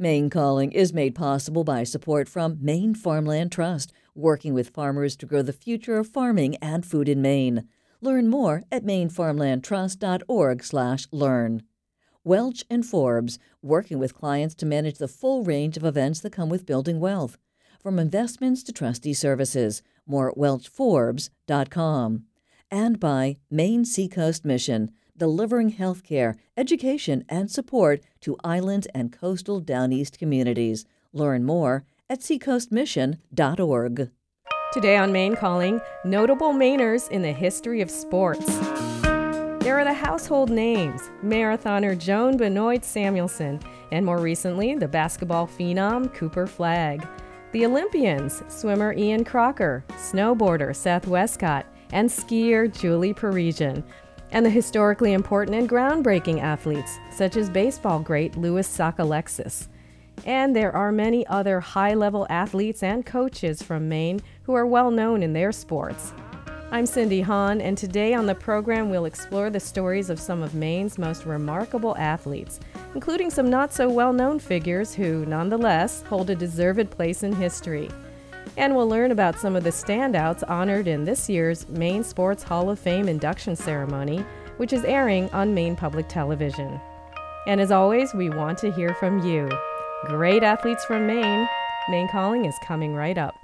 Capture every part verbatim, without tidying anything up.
Maine Calling is made possible by support from Maine Farmland Trust, working with farmers to grow the future of farming and food in Maine. Learn more at maine farmland trust dot org slash learn. Welch and Forbes, working with clients to manage the full range of events that come with building wealth. From investments to trustee services. More at welch forbes dot com. And by Maine Seacoast Mission, delivering health care, education, and support to island and coastal Down East communities. Learn more at seacoast mission dot org. Today on Maine Calling, notable Mainers in the history of sports. There are the household names, marathoner Joan Benoit Samuelson, and more recently, the basketball phenom Cooper Flagg. The Olympians, swimmer Ian Crocker, snowboarder Seth Westcott, and skier Julie Parisian. And the historically important and groundbreaking athletes, such as baseball great Louis Sockalexis. And there are many other high-level athletes and coaches from Maine who are well known in their sports. I'm Cindy Hahn, and today on the program we'll explore the stories of some of Maine's most remarkable athletes, including some not-so-well-known figures who, nonetheless, hold a deserved place in history. And we'll learn about some of the standouts honored in this year's Maine Sports Hall of Fame induction ceremony, which is airing on Maine Public Television. And as always, we want to hear from you. Great athletes from Maine. Maine Calling is coming right up.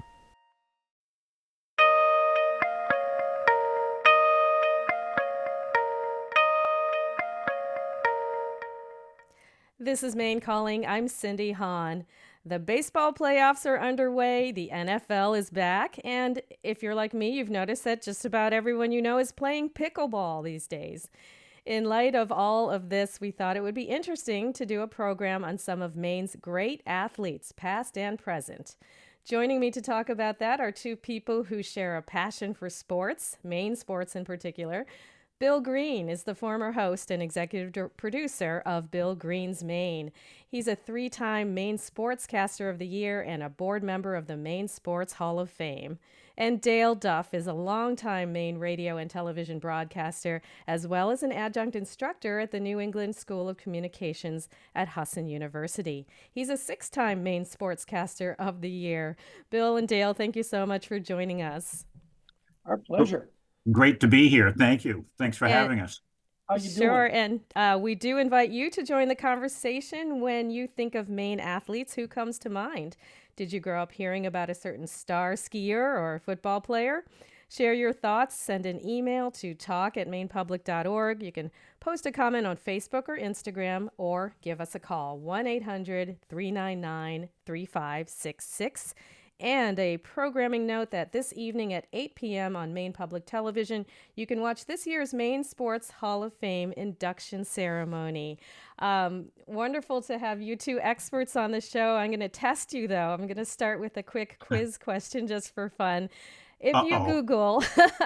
This is Maine Calling. I'm Cindy Hahn. The baseball playoffs are underway, the N F L is back, and if you're like me, you've noticed that just about everyone you know is playing pickleball these days. In light of all of this, we thought it would be interesting to do a program on some of Maine's great athletes, past and present. Joining me to talk about that are two people who share a passion for sports, Maine sports in particular. Bill Green is the former host and executive producer of Bill Green's Maine. He's a three-time Maine Sportscaster of the Year and a board member of the Maine Sports Hall of Fame. And Dale Duff is a longtime Maine radio and television broadcaster, as well as an adjunct instructor at the New England School of Communications at Husson University. He's a six-time Maine Sportscaster of the Year. Bill and Dale, thank you so much for joining us. Our pleasure. Great to be here. Thank you. Thanks for and, having us. How you sure, doing? and uh, we do invite you to join the conversation. When you think of Maine athletes, who comes to mind? Did you grow up hearing about a certain star skier or football player? Share your thoughts. Send an email to talk at maine public dot org. You can post a comment on Facebook or Instagram, or give us a call, one eight hundred three nine nine three five six six. And a programming note that this evening at eight p.m. on Maine Public Television, you can watch this year's Maine Sports Hall of Fame induction ceremony. Um, wonderful to have you two experts on the show. I'm going to test you, though. I'm going to start with a quick quiz question just for fun. If Uh-oh. you Google,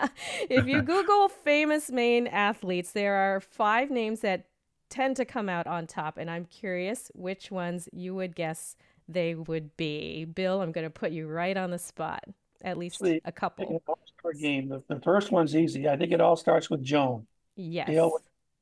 if you Google famous Maine athletes, there are five names that tend to come out on top, and I'm curious which ones you would guess they would be. Bill, I'm going to put you right on the spot. At least The, a couple. All-star game. The, the first one's easy. I think it all starts with Joan. Yes. Dale?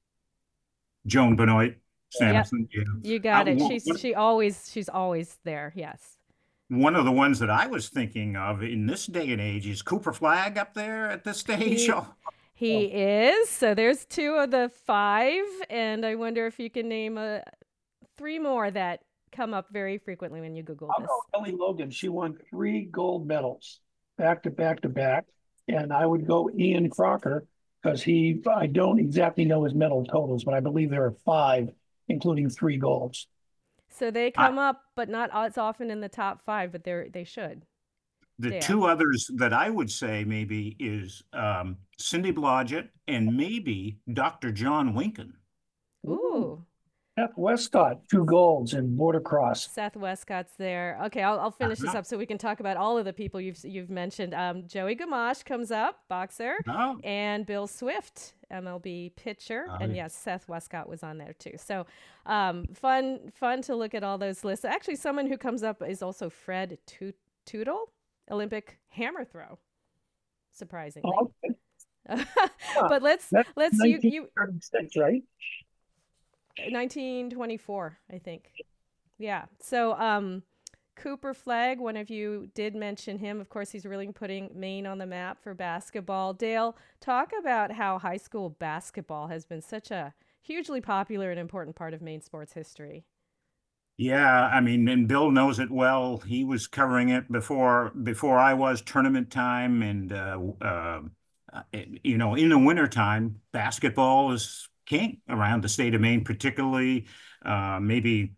Joan Benoit Samuelson. Yep. Yeah. You got Uh, it. one- She's she always she's always there. Yes. One of the ones that I was thinking of in this day and age is Cooper Flagg up there at this stage. He, he is. So there's two of the five, and I wonder if you can name a three more that come up very frequently when you Google I'll this. go Kelly Logan. She won three gold medals back to back to back. And I would go Ian Crocker because he, I don't exactly know his medal totals, but I believe there are five, including three golds. So they come I, up, but not as often in the top five, but they they should. The Dale. two others that I would say maybe is um, Cindy Blodgett and maybe Doctor John Winkin. Ooh. Seth Westcott, two golds in border cross. Seth Westcott's there. Okay, I'll, I'll finish uh-huh. this up so we can talk about all of the people you've you've mentioned. Um, Joey Gamache comes up, boxer, oh. and Bill Swift, M L B pitcher, oh, and yes, Seth Westcott was on there too. So, um, fun fun to look at all those lists. Actually, someone who comes up is also Fred Tootle, Olympic hammer throw. Surprisingly, oh, okay. but let's That's let's you you nineteen thirty-six, right? nineteen twenty-four, I think. Yeah. So, um, Cooper Flagg, one of you did mention him. Of course, he's really putting Maine on the map for basketball. Dale, talk about how high school basketball has been such a hugely popular and important part of Maine sports history. Yeah, I mean, and Bill knows it well. He was covering it before before I was tournament time, and uh, uh, uh, you know, in the wintertime, basketball is king around the state of Maine, particularly uh, maybe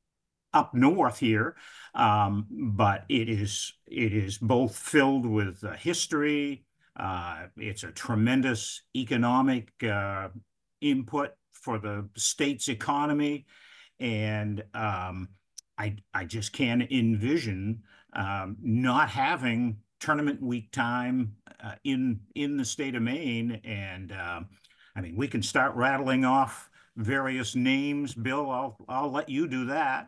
up north here. Um, but it is it is both filled with uh, history. Uh, it's a tremendous economic uh, input for the state's economy. And um, I I just can't envision um, not having tournament week time uh, in in the state of Maine. And um, I mean, we can start rattling off various names. Bill, I'll I'll let you do that.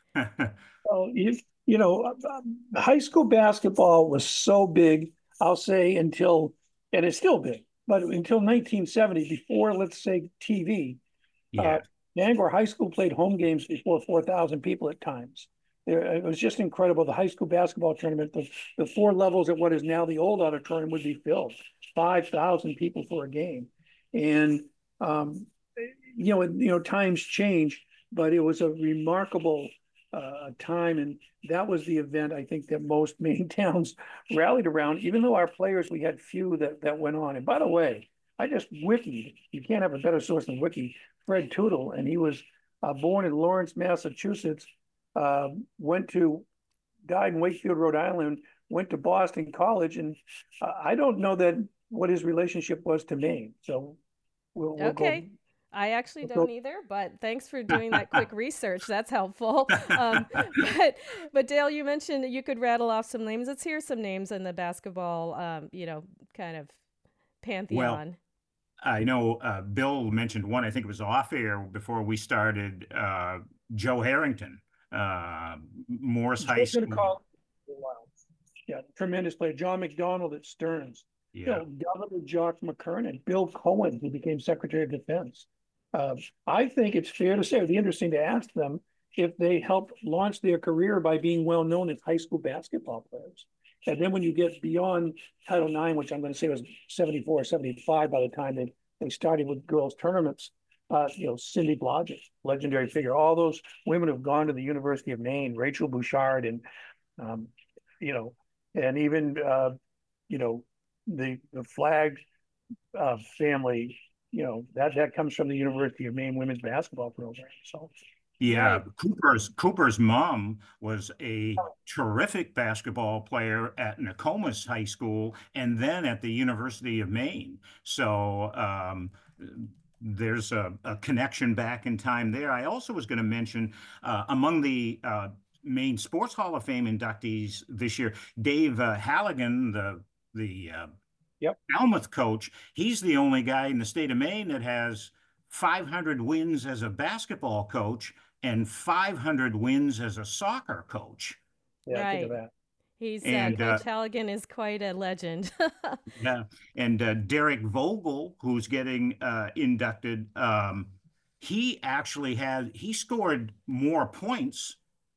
Well, you, you know, um, high school basketball was so big, I'll say until, and it's still big, but until nineteen seventy, before, let's say, T V, uh, Yeah, Bangor High School played home games before four thousand people at times. There, it was just incredible. The high school basketball tournament, the, the four levels at what is now the old auditorium would be filled, five thousand people for a game. And, um, you know, you know, times change, but it was a remarkable uh, time. And that was the event I think that most Maine towns rallied around, even though our players, we had few that, that went on. And by the way, I just wikied, you can't have a better source than Wiki, Fred Tootle, and he was uh, born in Lawrence, Massachusetts, uh, went to, died in Wakefield, Rhode Island, went to Boston College, and uh, I don't know that what his relationship was to Maine. So we'll, we'll Okay. go. I actually we'll don't go. either, but thanks for doing that quick research. That's helpful. Um, but, but Dale, you mentioned that you could rattle off some names. Let's hear some names in the basketball, um, you know, kind of well, pantheon. I know uh, Bill mentioned one. I think it was off air before we started. Uh, Joe Harrington, uh, Morris High Joe's going to School. call. Wow. Yeah, tremendous player. John McDonald at Stearns. You Yeah. know, Governor Jock McKernan, Bill Cohen, who became Secretary of Defense. Uh, I think it's fair to say, it'd be interesting to ask them if they helped launch their career by being well known as high school basketball players. And then when you get beyond Title nine, which I'm going to say was seventy-four, seventy-five by the time they, they started with girls tournaments, uh, you know, Cindy Blodgett, legendary figure. All those women have gone to the University of Maine, Rachel Bouchard, and, um, you know, and even, uh, you know, the, the Flagg uh, family, you know, that, that comes from the University of Maine women's basketball program. So, Yeah, Right. Cooper's Cooper's mom was a terrific basketball player at Nokomis High School and then at the University of Maine. So um, there's a, a connection back in time there. I also was going to mention uh, among the uh, Maine Sports Hall of Fame inductees this year, Dave uh, Halligan, the the uh, yep. Falmouth coach. He's the only guy in the state of Maine that has five hundred wins as a basketball coach and five hundred wins as a soccer coach. Yeah, Right. think of that. He's uh, And uh, Coach Halligan is quite a legend. yeah, and uh, Derek Vogel, who's getting uh, inducted, um, he actually had he scored more points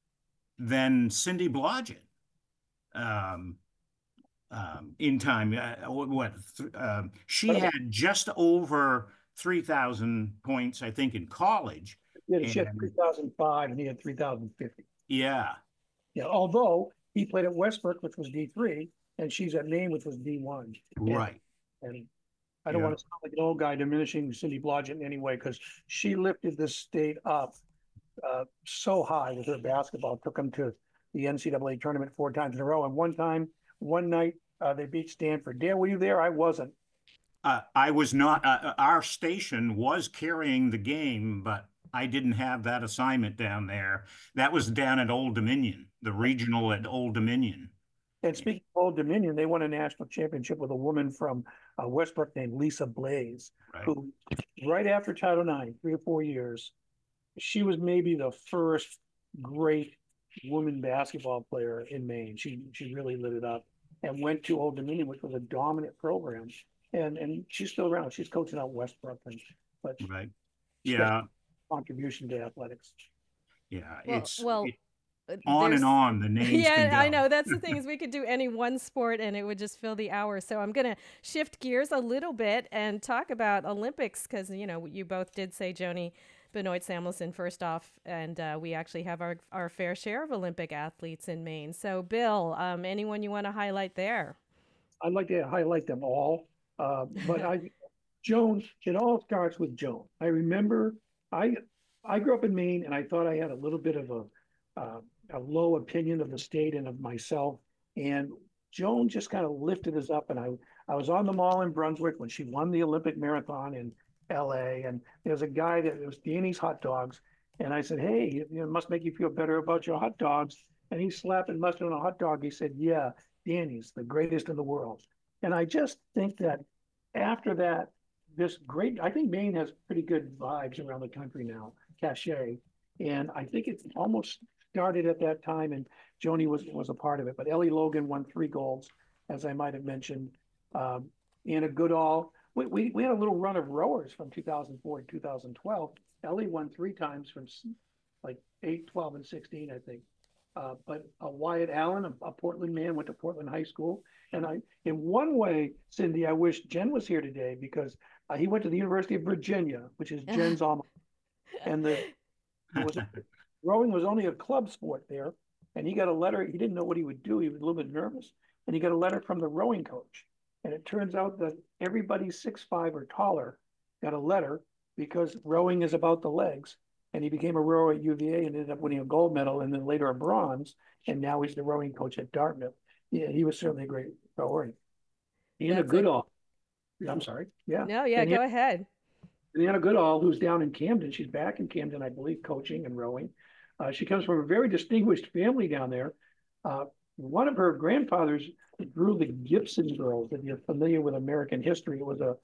than Cindy Blodgett um, um, in time. Uh, what uh, she had just over three thousand points, I think, in college. Yeah, she had And three thousand five and he had three thousand fifty. yeah, Yeah, although he played at Westbrook, which was D three, and she's at Maine, which was D one. right. And, and I don't Yeah. want to sound like an old guy diminishing Cindy Blodgett in any way, because she lifted this state up uh, so high with her basketball, took them to the N C double A tournament four times in a row. And one time, one night, uh, they beat Stanford. Dale, were you there? I wasn't. Uh, I was not, uh, our station was carrying the game, but I didn't have that assignment down there. That was down at Old Dominion, the regional at Old Dominion. And speaking of Old Dominion, they won a national championship with a woman from uh, Westbrook named Lisa Blaze, Right. who right after Title nine, three or four years, she was maybe the first great woman basketball player in Maine. She she really lit it up and went to Old Dominion, which was a dominant program. And and she's still around. She's coaching out Westbrook, and but Right. Yeah. contribution to athletics. Yeah, Well, it's well, it, uh, on and there's on the names can yeah, I go. know. That's the thing is we could do any one sport and it would just fill the hour. So I'm going to shift gears a little bit and talk about Olympics because, you know, you both did say Joni Benoit Samuelson first off, and uh, we actually have our, our fair share of Olympic athletes in Maine. So, Bill, um, anyone you want to highlight there? I'd like to highlight them all, uh, but I, Joan, it all starts with Joan. I remember I I grew up in Maine and I thought I had a little bit of a uh, a low opinion of the state and of myself. And Joan just kind of lifted us up. And I I was on the mall in Brunswick when she won the Olympic marathon in L A. And there's a guy that it was Danny's hot dogs. And I said, hey, it must make you feel better about your hot dogs. And he slapping mustard on a hot dog. He said, yeah, Danny's the greatest in the world. And I just think that after that, this great, I think Maine has pretty good vibes around the country now, cachet. And I think it almost started at that time and Joni was, was a part of it. But Ellie Logan won three golds, as I might have mentioned. Um, Anna Goodall, we, we, we had a little run of rowers from two thousand four to two thousand twelve. Ellie won three times from like eight, twelve, and sixteen, I think. Uh, but uh, Wyatt Allen, a, a Portland man, went to Portland High School. And I, in one way, Cindy, I wish Jen was here today because uh, he went to the University of Virginia, which is Jen's alma. And the was rowing was only a club sport there. And he got a letter. He didn't know what he would do. He was a little bit nervous. And he got a letter from the rowing coach. And it turns out that everybody six five or taller got a letter because rowing is about the legs. And he became a rower at U V A and ended up winning a gold medal and then later a bronze. And now he's the rowing coach at Dartmouth. Yeah, he was certainly a great rower. Anna Goodall. A... I'm sorry. Yeah. No, yeah, and go Anna, ahead. And Anna Goodall, who's down in Camden, she's back in Camden, I believe, coaching and rowing. Uh, she comes from a very distinguished family down there. Uh, one of her grandfathers drew the Gibson Girls. If you're familiar with American history, it was a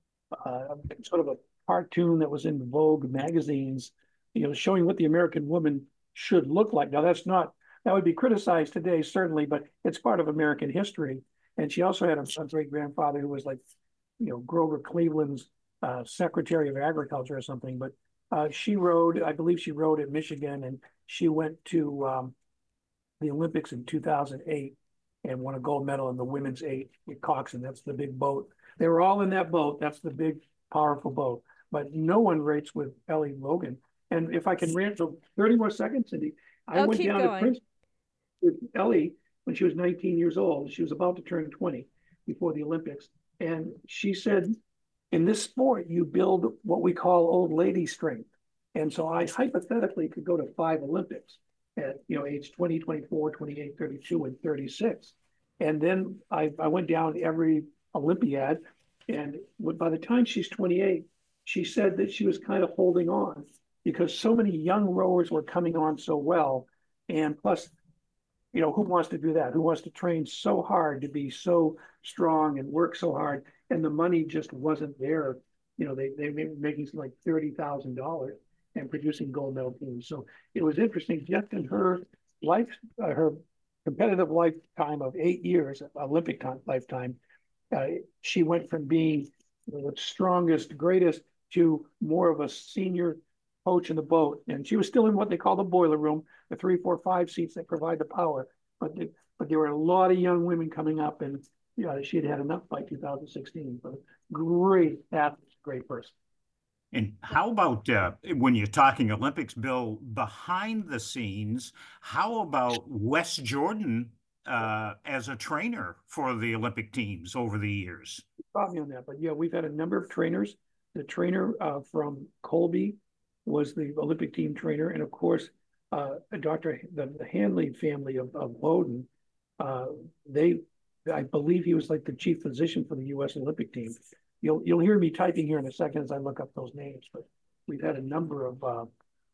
uh, sort of a cartoon that was in Vogue magazines, you know, showing what the American woman should look like. Now, that's not, that would be criticized today, certainly, but it's part of American history. And she also had a, a great grandfather who was like, you know, Grover Cleveland's uh, Secretary of Agriculture or something. But uh, she rode, I believe she rode at Michigan, and she went to um, the Olympics in two thousand eight and won a gold medal in the women's eight with Coxon. That's the big boat. They were all in that boat. That's the big, powerful boat. But no one rates with Ellie Logan. And if I can rant for thirty more seconds, Cindy, I oh, went down going. to Princeton with Ellie when she was nineteen years old. She was about to turn twenty before the Olympics. And she said, in this sport, you build what we call old lady strength. And so I hypothetically could go to five Olympics at, you know, age twenty, twenty-four, twenty-eight, thirty-two, and thirty-six. And then I, I went down every Olympiad. And by the time she's twenty-eight, she said that she was kind of holding on because so many young rowers were coming on so well. And plus, you know, who wants to do that? Who wants to train so hard to be so strong and work so hard? And the money just wasn't there. You know, they, they were making like thirty thousand dollars and producing gold medal teams. So it was interesting just in her life, uh, her competitive lifetime of eight years, Olympic time, lifetime, uh, she went from being the strongest, greatest to more of a senior coach in the boat. And she was still in what they call the boiler room, the three, four, five seats that provide the power. But, the, but there were a lot of young women coming up, and you know, she had had enough by two thousand sixteen. But great athlete, great person. And how about uh, when you're talking Olympics, Bill, behind the scenes, how about Wes Jordan uh, as a trainer for the Olympic teams over the years? Caught me on that, but yeah, we've had a number of trainers. The trainer uh, from Colby was the Olympic team trainer, and of course, uh, Doctor the, the Hanley family of, of Bowdoin. Uh, they, I believe, he was like the chief physician for the U S Olympic team. You'll you'll hear me typing here in a second as I look up those names, but we've had a number of uh,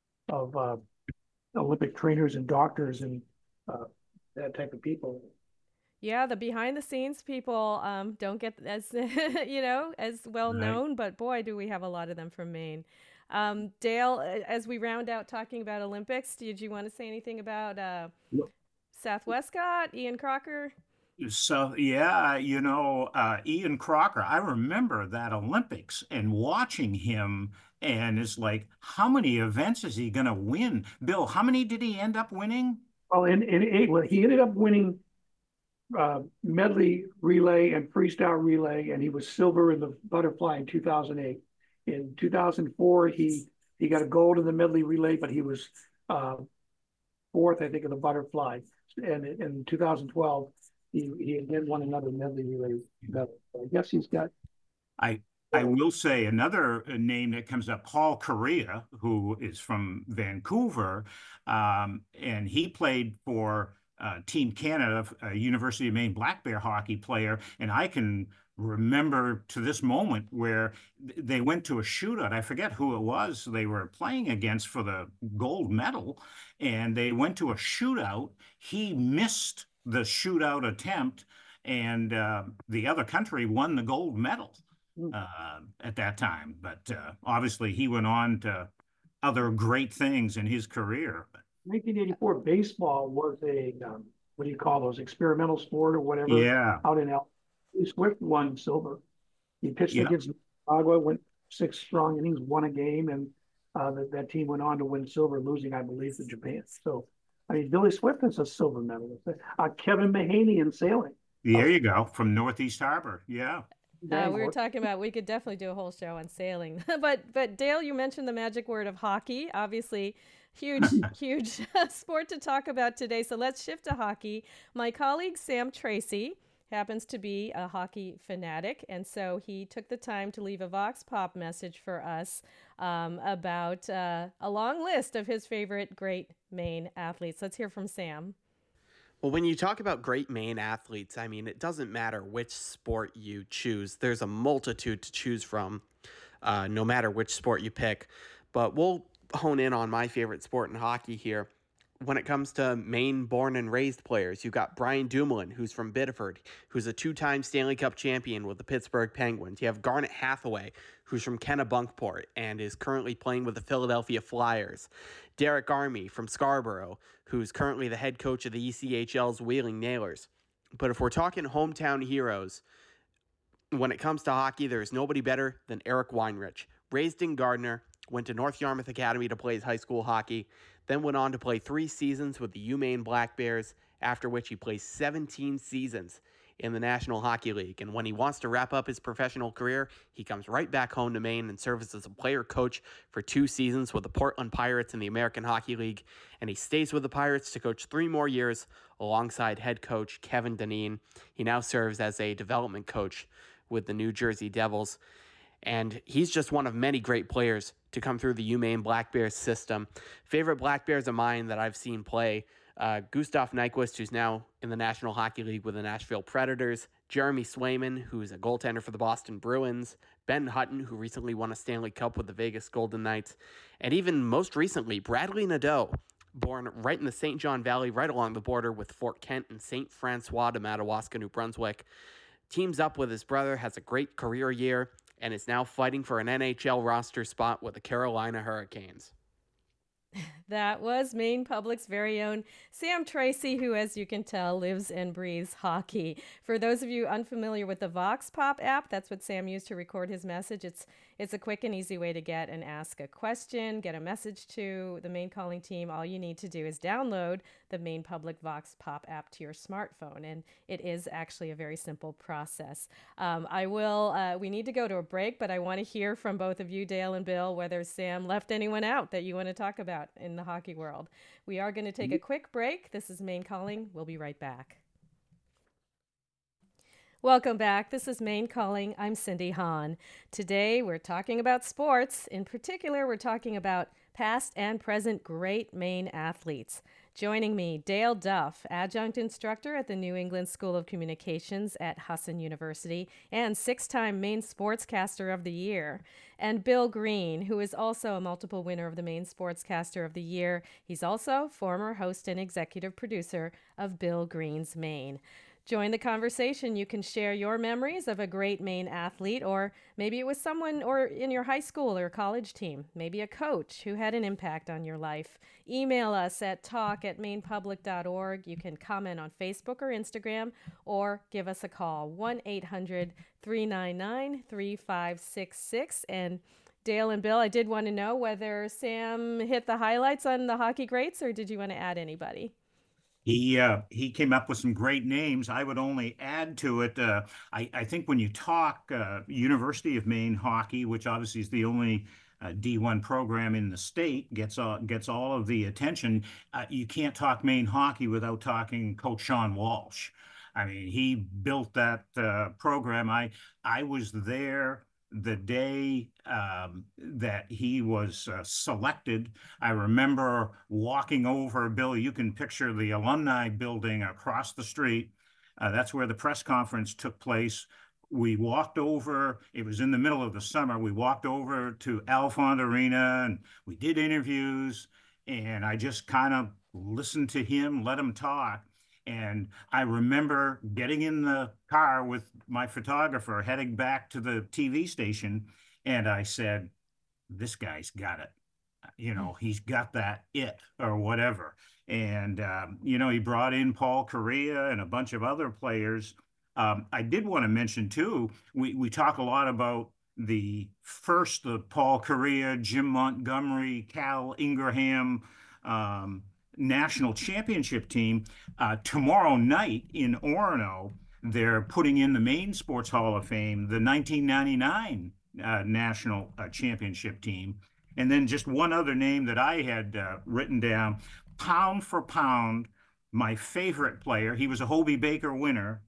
of uh, Olympic trainers and doctors and uh, that type of people. Yeah, the behind the scenes people um, don't get as you know as well Right. known, but boy, do we have a lot of them from Maine. Um, Dale, as we round out talking about Olympics, did you want to say anything about uh, Yep. Seth Westcott, Ian Crocker? So, yeah, you know, uh, Ian Crocker, I remember that Olympics and watching him And it's like, how many events is he going to win? Bill, how many did he end up winning? Well, in, in eight, well, he ended up winning uh, medley relay and freestyle relay, and he was silver in the butterfly in two thousand eight. In two thousand four, he he got a gold in the medley relay, but he was uh, fourth, I think, in the butterfly. And in two thousand twelve, he he again won another medley relay medal. So I guess he's got. I I will say another name that comes up, Paul Correa, who is from Vancouver, um, and he played for uh, Team Canada, a University of Maine Black Bear hockey player, and I can remember to this moment where they went to a shootout. I forget who it was they were playing against for the gold medal, and they went to a shootout. He missed the shootout attempt, and uh, the other country won the gold medal uh, at that time. But uh, obviously, he went on to other great things in his career. nineteen eighty-four baseball was a um, what do you call those, experimental sport or whatever, Yeah, out in El. Swift won silver. He pitched yeah. against Nicaragua, went six strong innings, won a game, and uh, that, that team went on to win silver, losing, I believe, to Japan. So, I mean, Billy Swift is a silver medalist. Uh, Kevin Mahaney in sailing. There you go, from Northeast Harbor. Yeah. Uh, we were talking about we could definitely do a whole show on sailing, but but Dale, you mentioned the magic word of hockey. Obviously, huge huge sport to talk about today. So let's shift to hockey. My colleague Sam Tracy happens to be a hockey fanatic, and so he took the time to leave a Vox Pop message for us um, about uh, a long list of his favorite great Maine athletes. Let's hear from Sam. Well, when you talk about great Maine athletes, I mean, it doesn't matter which sport you choose. There's a multitude to choose from, uh, no matter which sport you pick. But we'll hone in on my favorite sport in hockey here. When it comes to Maine born and raised players, you've got Brian Dumoulin, who's from Biddeford, who's a two-time Stanley Cup champion with the Pittsburgh Penguins. You have Garnet Hathaway, who's from Kennebunkport and is currently playing with the Philadelphia Flyers. Derek Armey from Scarborough, who's currently the head coach of the E C H L's Wheeling Nailers. But if we're talking hometown heroes, when it comes to hockey, there's nobody better than Eric Weinrich. Raised in Gardner, went to North Yarmouth Academy to play his high school hockey, then went on to play three seasons with the UMaine Black Bears, after which he plays seventeen seasons in the National Hockey League. And when he wants to wrap up his professional career, he comes right back home to Maine and serves as a player coach for two seasons with the Portland Pirates in the American Hockey League. And he stays with the Pirates to coach three more years alongside head coach Kevin Dineen. He now serves as a development coach with the New Jersey Devils. And he's just one of many great players to come through the UMaine Black Bears system. Favorite Black Bears of mine that I've seen play, uh, Gustav Nyquist, who's now in the National Hockey League with the Nashville Predators, Jeremy Swayman, who's a goaltender for the Boston Bruins, Ben Hutton, who recently won a Stanley Cup with the Vegas Golden Knights, and even most recently, Bradley Nadeau, born right in the Saint John Valley, right along the border with Fort Kent and Saint Francois de Madawaska, New Brunswick. Teams up with his brother, has a great career year, and is now fighting for an N H L roster spot with the Carolina Hurricanes. That was Maine Public's very own Sam Tracy, who, as you can tell, lives and breathes hockey. For those of you unfamiliar with the Vox Pop app, that's what Sam used to record his message. It's it's a quick and easy way to get and ask a question, get a message to the Maine Calling team. All you need to do is download the Maine Public Vox Pop app to your smartphone, and it is actually a very simple process. Um, I will. Uh, we need to go to a break, but I want to hear from both of you, Dale and Bill, whether Sam left anyone out that you want to talk about in the hockey world. We are going to take a quick break. This is Maine Calling. We'll be right back. Welcome back. This is Maine Calling. I'm Cindy Hahn. Today we're talking about sports. In particular, we're talking about past and present great Maine athletes. Joining me, Dale Duff, adjunct instructor at the New England School of Communications at Husson University and six-time Maine Sportscaster of the Year. And Bill Green, who is also a multiple winner of the Maine Sportscaster of the Year. He's also former host and executive producer of Bill Green's Maine. Join the conversation. You can share your memories of a great Maine athlete, or maybe it was someone or in your high school or college team, maybe a coach who had an impact on your life. Email us at talk at maine public dot org. You can comment on Facebook or Instagram, or give us a call, one eight hundred three nine nine three five six six. And Dale and Bill, I did want to know whether Sam hit the highlights on the hockey greats, or did you want to add anybody? He uh, he came up with some great names. I would only add to it. Uh, I, I think when you talk uh, University of Maine hockey, which obviously is the only uh, D one program in the state, gets all gets all of the attention. Uh, you can't talk Maine hockey without talking Coach Sean Walsh. I mean, he built that uh, program. I I was there the day um, that he was uh, selected. I remember walking over, Bill, you can picture the alumni building across the street. Uh, that's where the press conference took place. We walked over, it was in the middle of the summer. We walked over to Alfond Arena and we did interviews. And I just kind of listened to him, let him talk. And I remember getting in the car with my photographer, heading back to the T V station. And I said, this guy's got it. You know, he's got that it or whatever. And, um, you know, he brought in Paul Kariya and a bunch of other players. Um, I did want to mention, too, we, we talk a lot about the first, the Paul Kariya, Jim Montgomery, Cal Ingraham, um, national championship team. Uh, tomorrow night in Orono, they're putting in the Maine Sports Hall of Fame, the nineteen ninety-nine uh, national uh, championship team. And then just one other name that I had uh, written down, pound for pound, my favorite player, he was a Hobey Baker winner,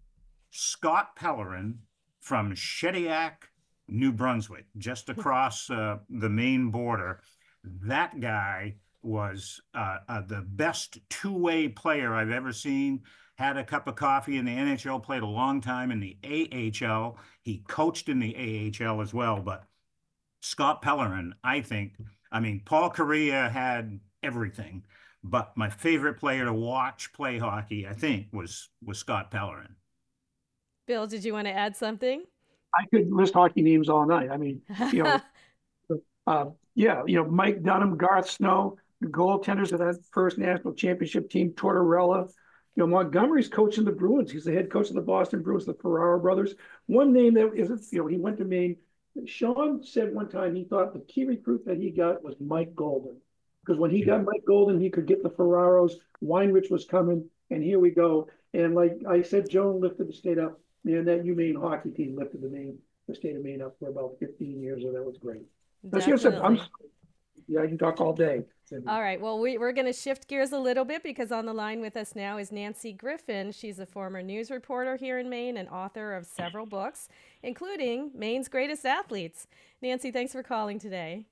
Scott Pellerin from Shediac, New Brunswick, just across uh, the Maine border. That guy was uh, uh, the best two-way player I've ever seen. Had a cup of coffee in the N H L, played a long time in the A H L. He coached in the A H L as well. But Scott Pellerin, I think, I mean, Paul Kariya had everything, but my favorite player to watch play hockey, I think, was was Scott Pellerin. Bill, did you want to add something? I could list hockey names all night. I mean, you know, uh, yeah, you know, Mike Dunham, Garth Snow, the goaltenders of that first national championship team, Tortorella. You know, Montgomery's coaching the Bruins. He's the head coach of the Boston Bruins, the Ferraro brothers. One name that isn't, you know, he went to Maine. Sean said one time he thought the key recruit that he got was Mike Golden. Because when he got Mike Golden, he could get the Ferraros. Weinrich was coming, and here we go. And like I said, Joan lifted the state up. Man, that UMaine hockey team lifted the Maine, the state of Maine up for about fifteen years, so that was great. Definitely. I'm, yeah, I can talk all day. All right. Well, we, we're going to shift gears a little bit because on the line with us now is Nancy Griffin. She's a former news reporter here in Maine and author of several books, including Maine's Greatest Athletes. Nancy, thanks for calling today.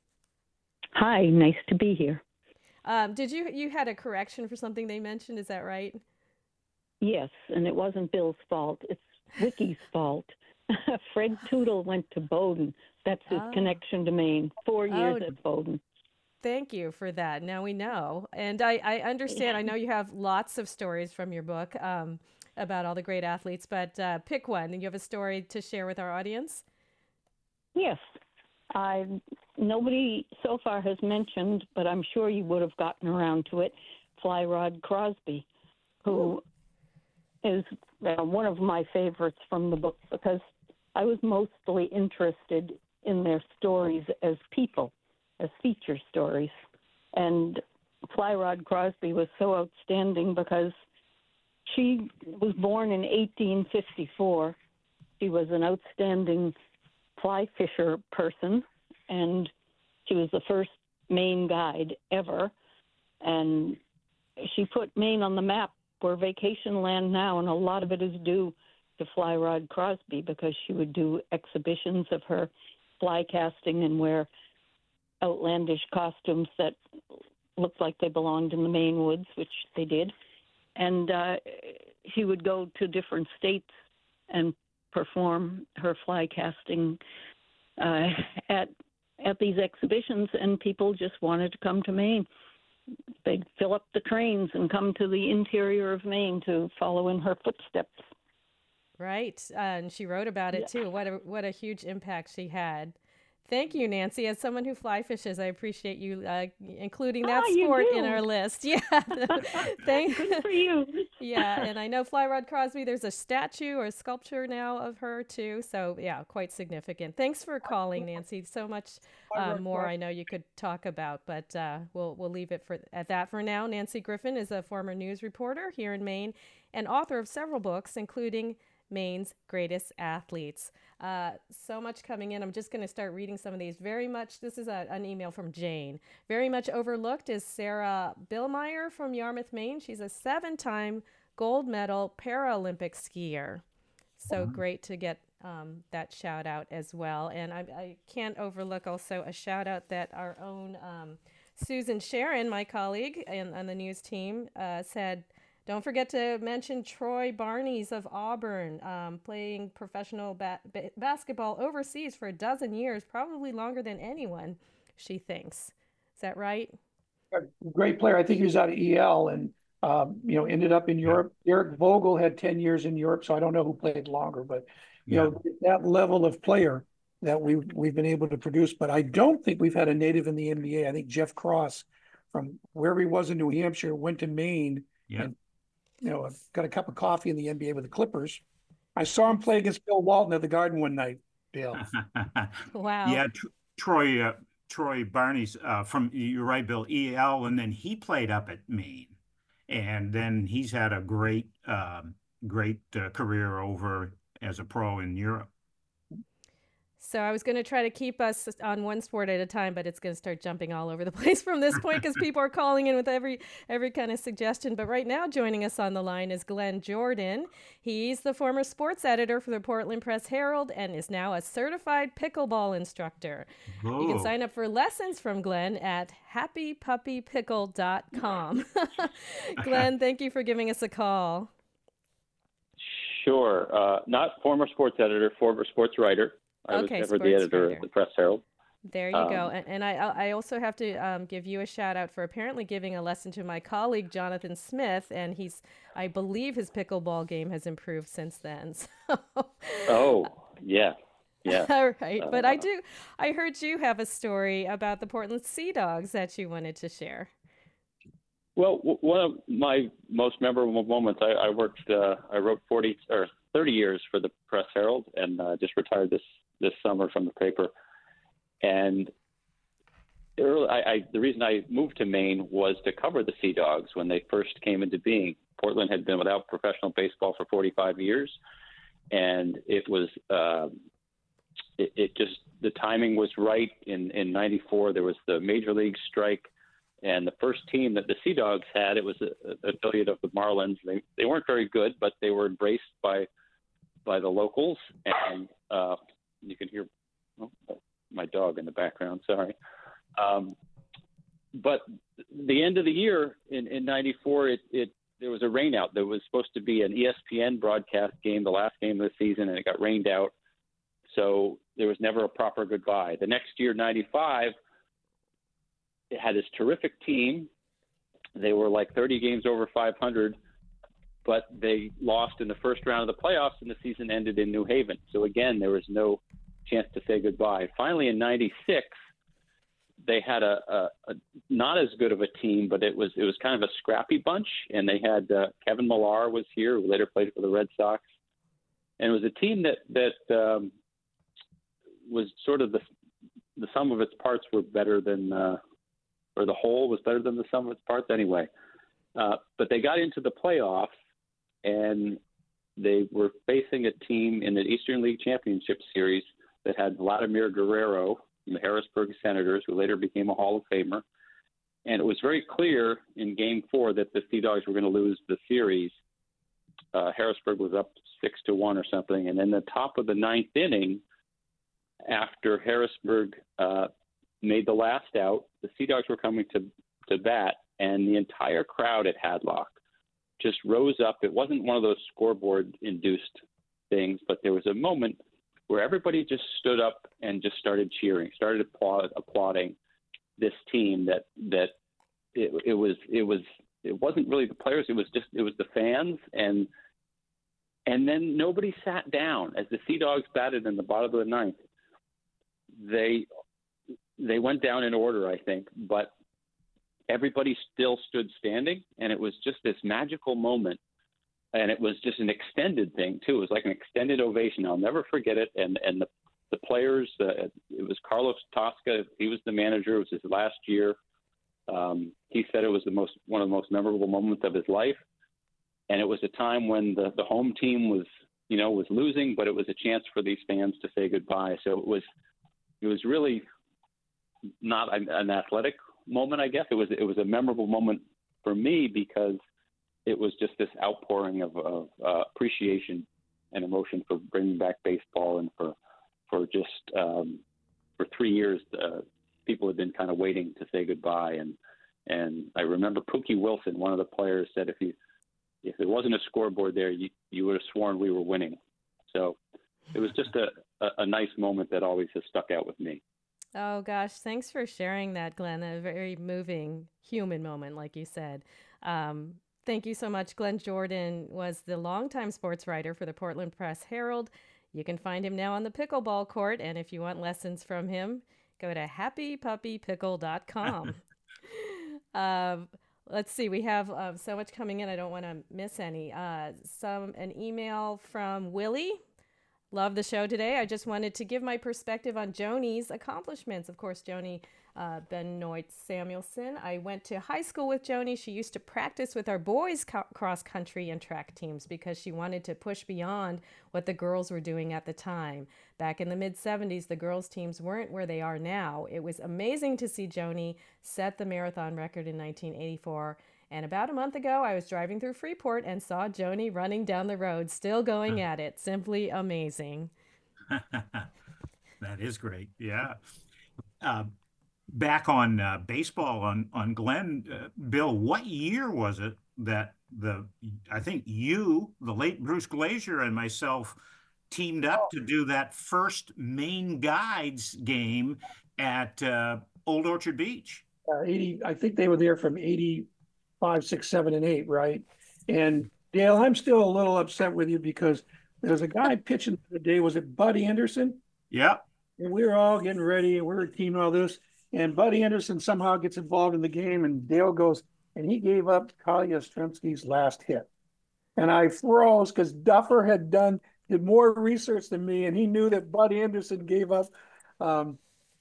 Hi, nice to be here. Um, did you, you had a correction for something they mentioned, is that right? Yes, and it wasn't Bill's fault. It's Wiki's fault. Fred Tootle went to Bowdoin. That's his oh. connection to Maine. Four years oh. at Bowdoin. Thank you for that. Now we know. And I, I understand, I know you have lots of stories from your book um, about all the great athletes, but uh, pick one. And you have a story to share with our audience? Yes. I nobody so far has mentioned, but I'm sure you would have gotten around to it, Fly Rod Crosby, who Ooh. is uh, one of my favorites from the book because I was mostly interested in their stories as people, as feature stories. And Fly Rod Crosby was so outstanding because she was born in eighteen fifty-four. She was an outstanding fly fisher person, and she was the first Maine guide ever. And she put Maine on the map. We're vacation land now, and a lot of it is due to Fly Rod Crosby because she would do exhibitions of her fly casting and wear outlandish costumes that looked like they belonged in the Maine woods, which they did. And uh, she would go to different states and perform her fly casting uh, at at these exhibitions, and people just wanted to come to Maine. They'd fill up the trains and come to the interior of Maine to follow in her footsteps. Right, uh, and she wrote about it too. What a what a huge impact she had. Thank you, Nancy. As someone who fly fishes, I appreciate you uh, including that Ah, you sport do. in our list. Yeah. Thank Good for you. Yeah, and I know Fly Rod Crosby, there's a statue or a sculpture now of her too. So yeah, quite significant. Thanks for calling, Nancy. So much uh, more I know you could talk about, but uh, we'll we'll leave it for at that for now. Nancy Griffin is a former news reporter here in Maine and author of several books, including Maine's Greatest Athletes. Uh, so much coming in. I'm just going to start reading some of these. Very much, this is a, an email from Jane. Very much overlooked is Sarah Billmeyer from Yarmouth, Maine. She's a seven-time gold medal Paralympic skier. So wow. Great to get um, that shout out as well. And I, I can't overlook also a shout out that our own um, Susan Sharon, my colleague and on the news team, uh, said, don't forget to mention Troy Barnes of Auburn, um, playing professional ba- ba- basketball overseas for a dozen years, probably longer than anyone, she thinks. Is that right? A great player. I think he was out of E L and, um, you know, ended up in Europe. Yeah. Eric Vogel had ten years in Europe, so I don't know who played longer, but, you yeah. know, that level of player that we, we've been able to produce. But I don't think we've had a native in the N B A. I think Jeff Cross, from wherever he was in New Hampshire, went to Maine yeah. and you know, I've got a cup of coffee in the N B A with the Clippers. I saw him play against Bill Walton at the Garden one night, Bill. Wow. Yeah, tr- Troy uh, Troy Barney's uh, from, you're right, Bill, E L, and then he played up at Maine. And then he's had a great, um, great uh, career over as a pro in Europe. So I was going to try to keep us on one sport at a time, but it's going to start jumping all over the place from this point because people are calling in with every every kind of suggestion. But right now joining us on the line is Glenn Jordan. He's the former sports editor for the Portland Press Herald and is now a certified pickleball instructor. Whoa. You can sign up for lessons from Glenn at happy puppy pickle dot com. Glenn, thank you for giving us a call. Sure. Uh, not former sports editor, former sports writer. I okay, was never the editor writer. of the Press Herald. There you um, go. And, and I I also have to um, give you a shout out for apparently giving a lesson to my colleague, Jonathan Smith. And he's, I believe his pickleball game has improved since then. So. Oh, yeah. Yeah. All right. Uh, but I do, I heard you have a story about the Portland Sea Dogs that you wanted to share. Well, w- one of my most memorable moments, I, I worked, uh, I wrote forty or thirty years for the Press Herald and uh, just retired this this summer from the paper. And early, I, I, the reason I moved to Maine was to cover the Sea Dogs when they first came into being. Portland had been without professional baseball for forty-five years, and it was uh, it, it just the timing was right. In in ninety-four, there was the major league strike, and the first team that the Sea Dogs had, it was an affiliate of the Marlins. They they weren't very good, but they were embraced by by the locals, and uh, you can hear oh, my dog in the background. Sorry. Um, but the end of the year in, in ninety-four, it, it there was a rain out. There was supposed to be an E S P N broadcast game, the last game of the season, and it got rained out. So there was never a proper goodbye. The next year, ninety-five, it had this terrific team. They were like thirty games over five hundred. But they lost in the first round of the playoffs, and the season ended in New Haven. So again, there was no chance to say goodbye. Finally, in ninety-six, they had a, a, a not as good of a team, but it was it was kind of a scrappy bunch. And they had uh, Kevin Millar was here, who later played for the Red Sox, and it was a team that that um, was sort of the the sum of its parts were better than, uh, or the whole was better than the sum of its parts anyway. Uh, but they got into the playoffs. And they were facing a team in the Eastern League Championship Series that had Vladimir Guerrero from the Harrisburg Senators, who later became a Hall of Famer. And it was very clear in Game Four that the Sea Dogs were going to lose the series. Uh, Harrisburg was up six to one or something, and in the top of the ninth inning, after Harrisburg uh, made the last out, the Sea Dogs were coming to to bat, and the entire crowd at Hadlock just rose up. It wasn't one of those scoreboard-induced things, but there was a moment where everybody just stood up and just started cheering, started applaud, applauding this team. That that it, it was it was it wasn't really the players. It was just it was the fans, and and then nobody sat down as the Sea Dogs batted in the bottom of the ninth. They they went down in order, I think, but everybody still stood standing, and it was just this magical moment. And it was just an extended thing too. It was like an extended ovation. I'll never forget it. And and the the players, uh, it was Carlos Tosca. He was the manager. It was his last year. Um, he said it was the most one of the most memorable moments of his life. And it was a time when the, the home team was, you know, was losing, but it was a chance for these fans to say goodbye. So it was it was really not an, an athletic moment, I guess. It was it was a memorable moment for me because it was just this outpouring of, of uh, appreciation and emotion for bringing back baseball, and for for just um, for three years, uh, people had been kind of waiting to say goodbye. And and I remember Pookie Wilson, one of the players, said if you if there wasn't a scoreboard there, you you would have sworn we were winning. So it was just a, a, a nice moment that always has stuck out with me. Oh gosh, thanks for sharing that, Glenn. A very moving human moment, like you said. Um, Thank you so much. Glenn Jordan was the longtime sports writer for the Portland Press Herald. You can find him now on the pickleball court, and if you want lessons from him, go to happy puppy pickle dot com. um, let's see, we have uh, so much coming in. I don't want to miss any. Uh, some an email from Willie. Love the show today. I just wanted to give my perspective on Joni's accomplishments. Of course, Joni uh, Benoit Samuelson. I went to high school with Joni. She used to practice with our boys' co- cross country and track teams because she wanted to push beyond what the girls were doing at the time. Back in the mid seventies, the girls' teams weren't where they are now. It was amazing to see Joni set the marathon record in nineteen eighty-four. And about a month ago, I was driving through Freeport and saw Joni running down the road, still going at it. Simply amazing. That is great. Yeah. Uh, back on uh, baseball on, on Glenn, uh, Bill, what year was it that the, I think you, the late Bruce Glazier, and myself teamed up to do that first Maine Guides game at uh, Old Orchard Beach? Uh, eighty, I think they were there from eighty-five, six, seven, and eight, right? And Dale, I'm still a little upset with you because there's a guy pitching the day. Was it Bud Anderson? Yeah. And we were all getting ready, and we were teaming all this. And Bud Anderson somehow gets involved in the game, and Dale goes, and he gave up Kyle Yastrzemski's last hit. And I froze because Duffer had done did more research than me, and he knew that Bud Anderson gave up um,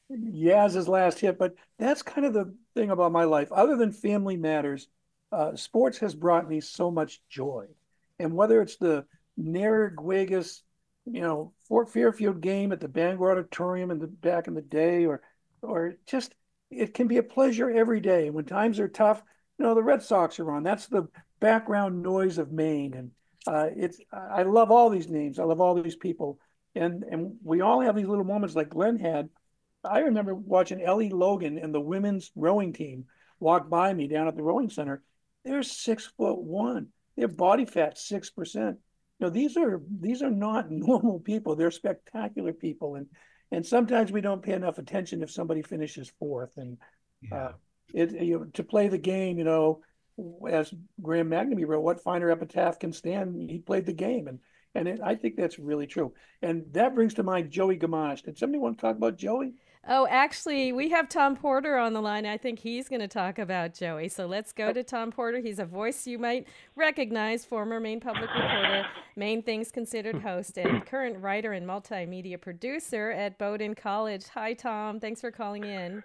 Yaz's last hit. But that's kind of the thing about my life. Other than family matters, uh, sports has brought me so much joy. And whether it's the Narragansett, you know, Fort Fairfield game at the Bangor Auditorium in the back in the day, or or just it can be a pleasure every day. And when times are tough, you know, the Red Sox are on. That's the background noise of Maine. And uh, it's I love all these names. I love all these people. And and we all have these little moments like Glenn had. I remember watching Ellie Logan and the women's rowing team walk by me down at the rowing center. They're six foot one. Their body fat six percent. You know, these are these are not normal people. They're spectacular people, and and sometimes we don't pay enough attention if somebody finishes fourth. And yeah. uh, it you know, to play the game, you know, as Graham McNamee wrote, "What finer epitaph can stand?" He played the game, and and it, I think that's really true. And that brings to mind Joey Gamache. Did somebody want to talk about Joey? Oh, actually, we have Tom Porter on the line. I think he's going to talk about Joey. So let's go to Tom Porter. He's a voice you might recognize, former Maine Public Reporter, Maine Things Considered host, and current writer and multimedia producer at Bowdoin College. Hi, Tom. Thanks for calling in.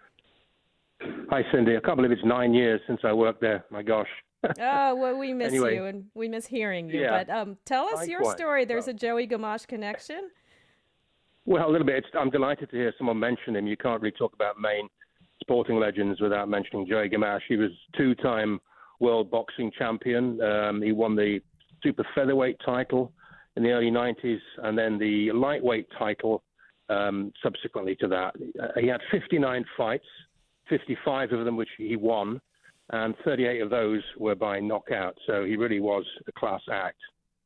Hi, Cindy. I can't believe it's nine years since I worked there. My gosh. Oh, well, we miss anyway, you, and we miss hearing you. Yeah, but um, tell us your likewise. story. There's well, a Joey Gamache connection. Well, a little bit. It's, I'm delighted to hear someone mention him. You can't really talk about Maine sporting legends without mentioning Joey Gamache. He was two-time world boxing champion. Um, he won the super featherweight title in the early nineties, and then the lightweight title um, subsequently to that. Uh, he had fifty-nine fights, fifty-five of them which he won, and thirty-eight of those were by knockout. So he really was a class act.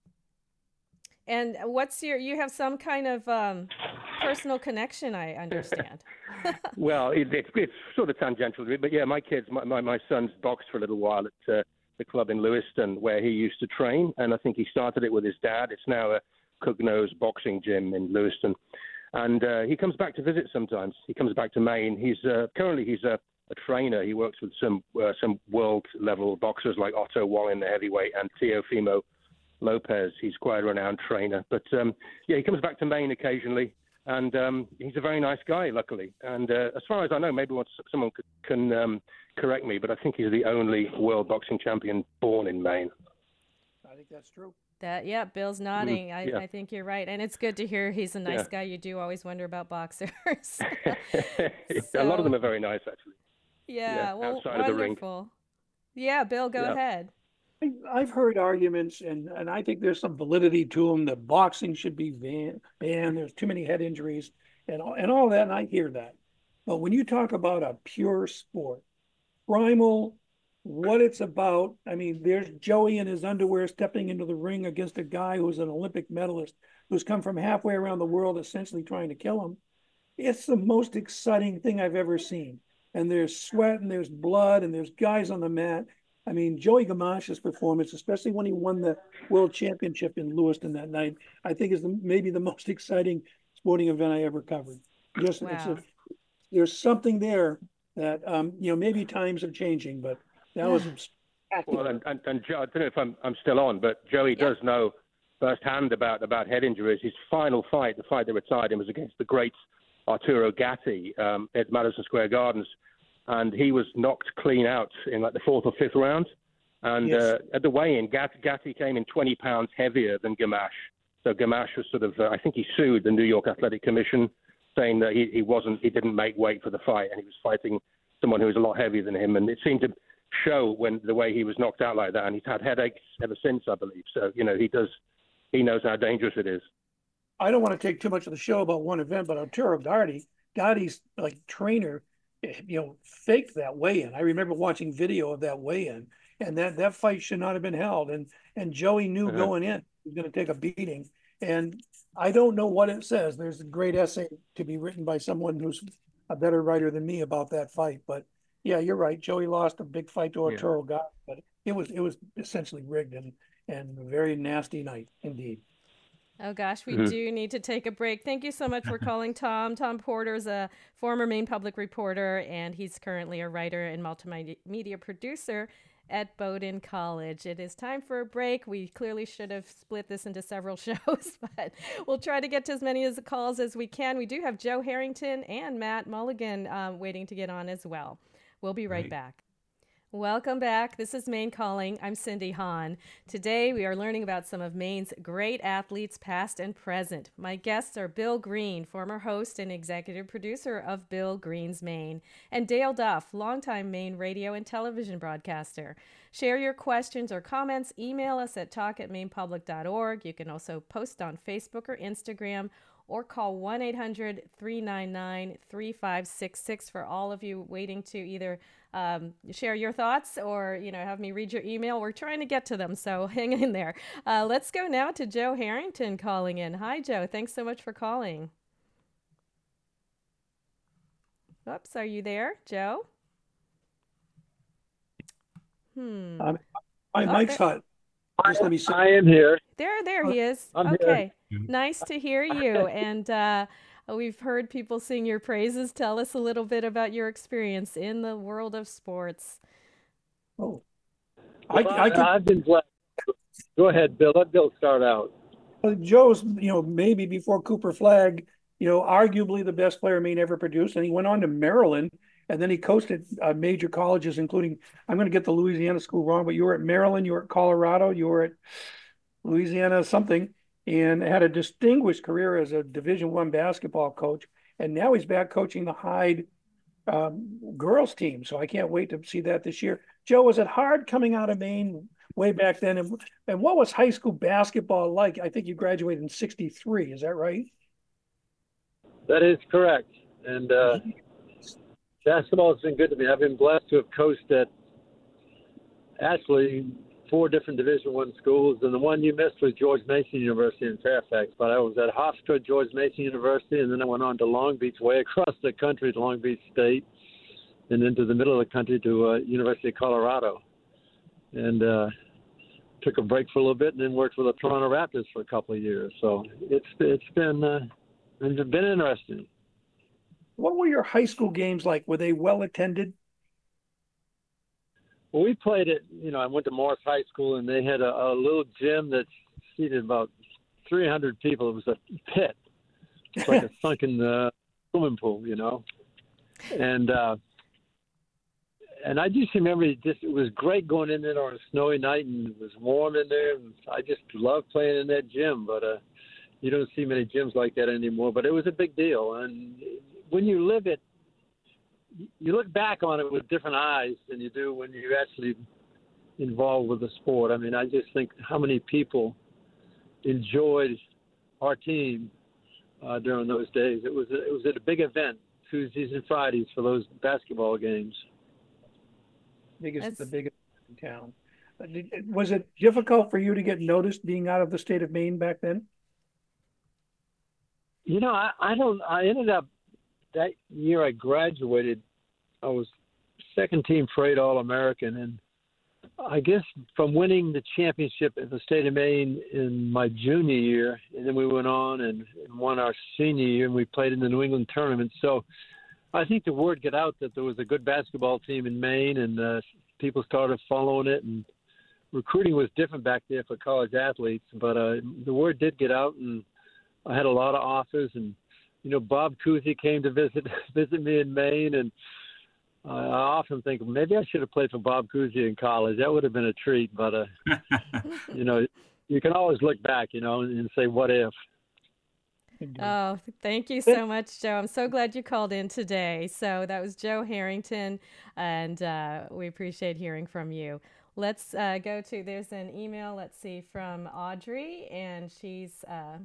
And what's your, you have some kind of um, personal connection, I understand. Well, it, it, it's sort of tangential, but yeah, my kids, my, my, my son's boxed for a little while at uh, the club in Lewiston where he used to train. And I think he started it with his dad. It's now a Cugno's boxing gym in Lewiston. And uh, he comes back to visit sometimes. He comes back to Maine. He's uh, currently he's a, a trainer. He works with some uh, some world level boxers like Otto Wallin, the heavyweight, and Teofimo Lopez. He's quite a renowned trainer. But um, yeah, he comes back to Maine occasionally, and um, he's a very nice guy, luckily. And uh, as far as I know, maybe once someone could, can um, correct me, but I think he's the only world boxing champion born in Maine. I think that's true. That yeah, Bill's nodding. Mm, I, yeah. I think you're right, and it's good to hear he's a nice Yeah. guy. You do always wonder about boxers. A lot of them are very nice, actually. Yeah, Yeah, well, outside of the ring. wonderful. Yeah, Bill, go Yeah. ahead. I, I've heard arguments, and, and I think there's some validity to them, that boxing should be van, banned. There's too many head injuries and, all- and all that, and I hear that. But when you talk about a pure sport, primal, what it's about, I mean, there's Joey in his underwear stepping into the ring against a guy who's an Olympic medalist who's come from halfway around the world essentially trying to kill him. It's the most exciting thing I've ever seen. And there's sweat and there's blood and there's guys on the mat. I mean, Joey Gamash's performance, especially when he won the world championship in Lewiston that night, I think is the, maybe the most exciting sporting event I ever covered. Just it's Wow. a, there's something there that um, you know, maybe times are changing, but that was spectacular. Well, and, and, and Joe, I don't know if I'm I'm still on, but Joey Yeah. does know firsthand about about head injuries. His final fight, the fight that retired him, was against the great Arturo Gatti um, at Madison Square Gardens, and he was knocked clean out in like the fourth or fifth round. And Yes. uh, at the weigh-in, Gatti, Gatti came in twenty pounds heavier than Gamache. So Gamache was sort of, uh, I think he sued the New York Athletic Commission, saying that he, he wasn't, he didn't make weight for the fight, and he was fighting someone who was a lot heavier than him. And it seemed to show when the way he was knocked out like that, and he's had headaches ever since, I believe. So you know, he does, he knows how dangerous it is. I don't want to take too much of the show about one event, but Arturo Gatti, Gotti's like trainer, you know, faked that weigh-in. I remember watching video of that weigh-in, and that that fight should not have been held. And and Joey knew Uh-huh. going in he was going to take a beating. And I don't know what it says. There's a great essay to be written by someone who's a better writer than me about that fight. But yeah, you're right. Joey lost a big fight to Yeah. Arturo Gatti, but it was it was essentially rigged and and a very nasty night indeed. Oh gosh, we Mhm. do need to take a break. Thank you so much for calling, Tom. Tom Porter is a former Maine public reporter, and he's currently a writer and multimedia producer at Bowdoin College. It is time for a break. We clearly should have split this into several shows, but we'll try to get to as many as calls as we can. We do have Joe Harrington and Matt Mulligan um, waiting to get on as well. We'll be right Right. back. Welcome back. This is Maine Calling. I'm Cindy Hahn. Today we are learning about some of Maine's great athletes, past and present. My guests are Bill Green, former host and executive producer of Bill Green's Maine, and Dale Duff, longtime Maine radio and television broadcaster. Share your questions or comments. Email us at talk at maine public dot org. You can also post on Facebook or Instagram, or call one eight hundred, three nine nine, three five six six for all of you waiting to either um, share your thoughts or, you know, have me read your email. We're trying to get to them, so hang in there. Uh, let's go now to Joe Harrington calling in. Hi, Joe. Thanks so much for calling. Oops, are you there, Joe? Hmm. Um, my Oh, mic's there- hot. Just let me see. I am here. There, there he is. I'm here. Okay, nice to hear you. And uh, we've heard people sing your praises. Tell us a little bit about your experience in the world of sports. Oh, I, Well, I could, I've been blessed. Go ahead, Bill. Let Bill start out. uh, Joe's, you know, maybe before Cooper Flagg, you know, arguably the best player Maine ever produced. And he went on to Maryland, and then he coached at uh, major colleges, including, I'm going to get the Louisiana school wrong, but you were at Maryland, you were at Colorado, you were at Louisiana something, and had a distinguished career as a Division One basketball coach. And now he's back coaching the Hyde um, girls team. So I can't wait to see that this year. Joe, was it hard coming out of Maine way back then? And, and what was high school basketball like? I think you graduated in sixty-three. Is that right? That is correct. And uh, basketball has been good to me. I've been blessed to have coached at actually four different Division One schools, and the one you missed was George Mason University in Fairfax. But I was at Hofstra, George Mason University, and then I went on to Long Beach, way across the country to Long Beach State, and into the middle of the country to uh, University of Colorado. And uh, took a break for a little bit, and then worked for the Toronto Raptors for a couple of years. So it's it's been uh, It's been interesting. What were your high school games like? Were they well attended? Well, we played it. You know, I went to Morris High School, and they had a, a little gym that seated about three hundred people. It was a pit. It's like a sunken uh, swimming pool, you know. And uh, and I just remember it just it was great going in there on a snowy night, and it was warm in there. And I just loved playing in that gym. But uh, you don't see many gyms like that anymore. But it was a big deal. And when you live it, you look back on it with different eyes than you do when you're actually involved with the sport. I mean, I just think how many people enjoyed our team uh, during those days. It was a, it was at a big event, Tuesdays and Fridays for those basketball games. Biggest, That's- the biggest in town. Uh, did- Was it difficult for you to get noticed being out of the state of Maine back then? You know, I, I don't. I ended up that year I graduated. I was second team parade All-American, and I guess from winning the championship in the state of Maine in my junior year, and then we went on and, and won our senior year, and we played in the New England tournament. So I think the word got out that there was a good basketball team in Maine, and uh, people started following it, and recruiting was different back there for college athletes. But uh, the word did get out, and I had a lot of offers, and you know, Bob Cousy came to visit visit me in Maine, and uh, I often think maybe I should have played for Bob Cousy in college. That would have been a treat. But uh, you know, you can always look back, you know, and say, "What if?" Oh, thank you so much, Joe. I'm so glad you called in today. So that was Joe Harrington, and uh, we appreciate hearing from you. Let's uh, go to, there's an email, let's see, from Audrey, and she's uh,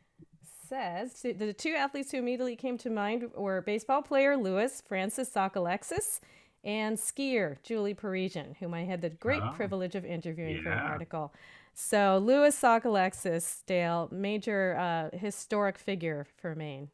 says, the two athletes who immediately came to mind were baseball player Louis Francis Sockalexis and skier Julie Parisian, whom I had the great Oh, privilege of interviewing for an yeah. article. So Louis Sockalexis, Dale, major uh, historic figure for Maine.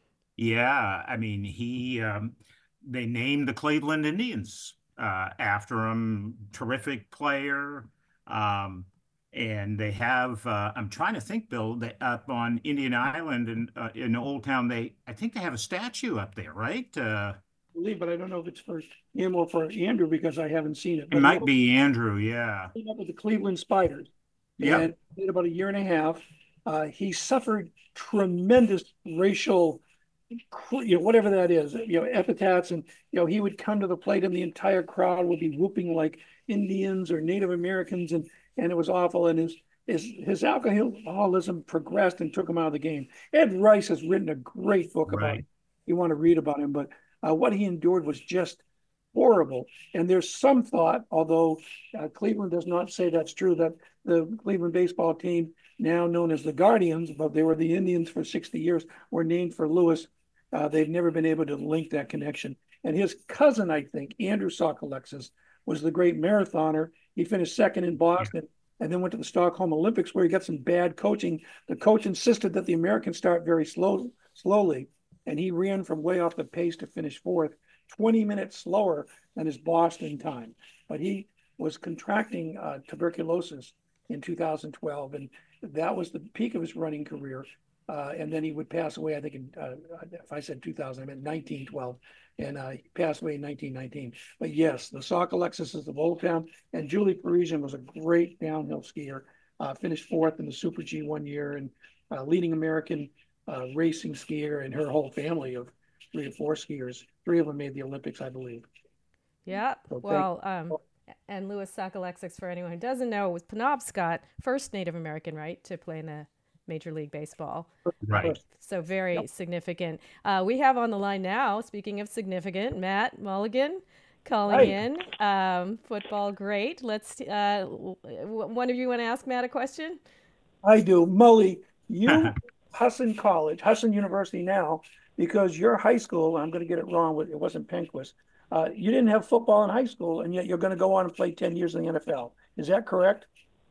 Yeah, I mean, he um, they named the Cleveland Indians uh, after him. Terrific player, um, and they have. Uh, I'm trying to think, Bill. They, up on Indian Island in uh, in Old Town, they I think they have a statue up there, right? Uh, Believe, but I don't know if it's for him or for Andrew because I haven't seen it. it But might he be Andrew. Yeah. played up with the Cleveland Spiders. Yep. And did about a year and a half. Uh, he suffered tremendous racial, you know, whatever that is, you know, epithets, and you know, he would come to the plate, and the entire crowd would be whooping like Indians or Native Americans, and and it was awful. And his his his alcoholism progressed and took him out of the game. Ed Rice has written a great book about Right. him. You want to read about him, but uh, what he endured was just horrible. And there's some thought, although uh, Cleveland does not say that's true, that the Cleveland baseball team, now known as the Guardians, but they were the Indians for sixty years, were named for Louis. Uh, they've never been able to link that connection. And his cousin, I think, Andrew Sockalexis, was the great marathoner. He finished second in Boston and then went to the Stockholm Olympics where he got some bad coaching. The coach insisted that the Americans start very slow, slowly, and he ran from way off the pace to finish fourth, twenty minutes slower than his Boston time. But he was contracting uh, tuberculosis in two thousand twelve, and that was the peak of his running career. Uh, and then he would pass away, I think, in, uh, if I said two thousand, I meant nineteen twelve, and uh, he passed away in nineteen nineteen. But yes, the Sockalexis of Old Town, and Julie Parisian was a great downhill skier, uh, finished fourth in the Super G one year, and uh, leading American uh, racing skier, and her whole family of three or four skiers. Three of them made the Olympics, I believe. Yeah, So well, um, and Louis Sockalexis, for anyone who doesn't know, was Penobscot, first Native American, right, to play in the Major League Baseball. Right. So very Yep. significant. Uh, we have on the line now, speaking of significant, Matt Mulligan calling Hi. in. Um, football great. Let's, uh, w- one of you want to ask Matt a question? I do. Mully, you, Husson College, Husson University now, because your high school, I'm going to get it wrong, it wasn't Penquist, uh, you didn't have football in high school, and yet you're going to go on and play ten years in the N F L. Is that correct?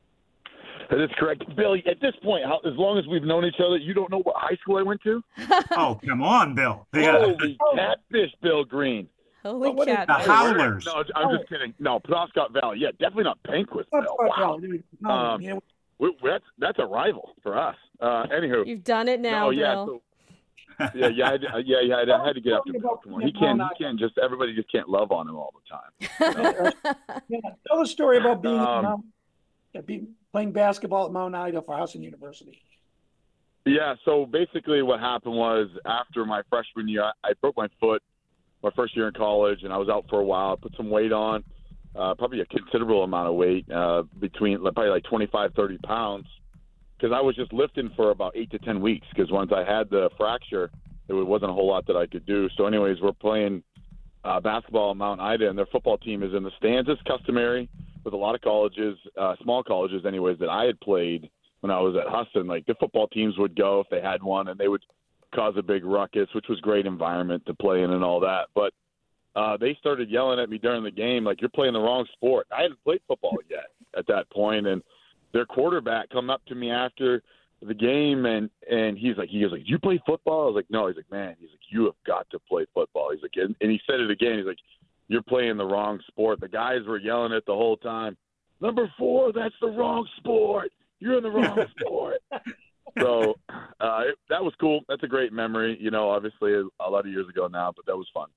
That is correct. Billy, at this point, how, as long as we've known each other, you don't know what high school I went to? Oh, come on, Bill. Yeah. Holy catfish, Bill Green. Holy what is- cat. The Howlers. No, I'm just kidding. No, Penobscot Valley. Yeah, definitely not Penquist. Not Bill. football, Wow. dude. No, Um, you know, We, we- that's, that's a rival for us. Uh, anywho. You've done it now, no, yeah, Bill. yeah, yeah, I, yeah, yeah. I had to get after Bill more. He can't. He can't just. Everybody just can't love on him all the time. You know? Yeah, tell the story about being at Um, Mount, uh, being, playing basketball at Mount Ida for Husson University. Yeah, so basically what happened was after my freshman year, I, I broke my foot my first year in college, and I was out for a while. I put some weight on, uh, probably a considerable amount of weight, uh, between probably like twenty-five, thirty pounds, because I was just lifting for about eight to ten weeks, because once I had the fracture, there wasn't a whole lot that I could do. So anyways, we're playing uh, basketball at Mount Ida, and their football team is in the stands. It's customary with a lot of colleges, uh, small colleges anyways, that I had played when I was at Husson. Like, the football teams would go if they had one, and they would cause a big ruckus, which was great environment to play in and all that. But uh, they started yelling at me during the game, like, you're playing the wrong sport. I hadn't played football yet at that point, and their quarterback come up to me after the game, and, and he's like, he was like, you play football? I was like, no. He's like, man, he's like, you have got to play football. He's like, and, and he said it again. He's like, you're playing the wrong sport. The guys were yelling it the whole time. Number four, that's the wrong sport. You're in the wrong sport. So uh, it, that was cool. That's a great memory. You know, obviously a lot of years ago now, but that was fun.